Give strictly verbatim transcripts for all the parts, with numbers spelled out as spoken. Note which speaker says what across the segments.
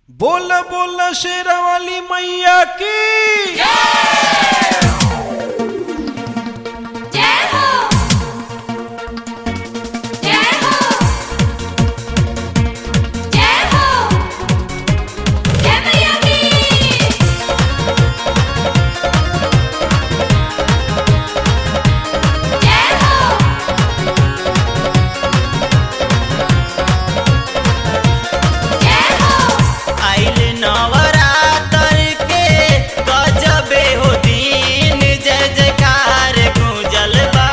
Speaker 1: बोल बोल शेरा वाली मैया की
Speaker 2: जय हो जय हो जय हो जय मैया की जय हो जय हो
Speaker 3: आइल नवरात्र के गजबे हो दिन जय जयकार गूंजल बा।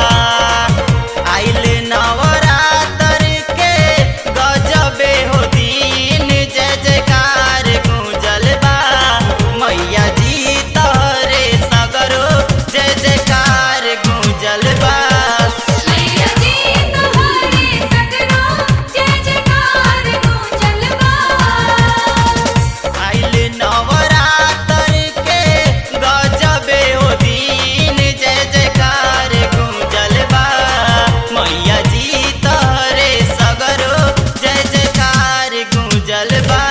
Speaker 3: आइल नवरात्र के गजबे हो दिन जय जयकार गूंजल बा। मैया जी तोहरे सगरो जय जयकार गूंजल बा।
Speaker 2: मैया जी तुम्हारे सगरो जय जयकार गूंजल बा।
Speaker 3: आइल नवरात्र के गजबे हो दिन जय जयकार गूंजल बा। मैया जी तोहरे सगरो जय जयकार गूंजल बा।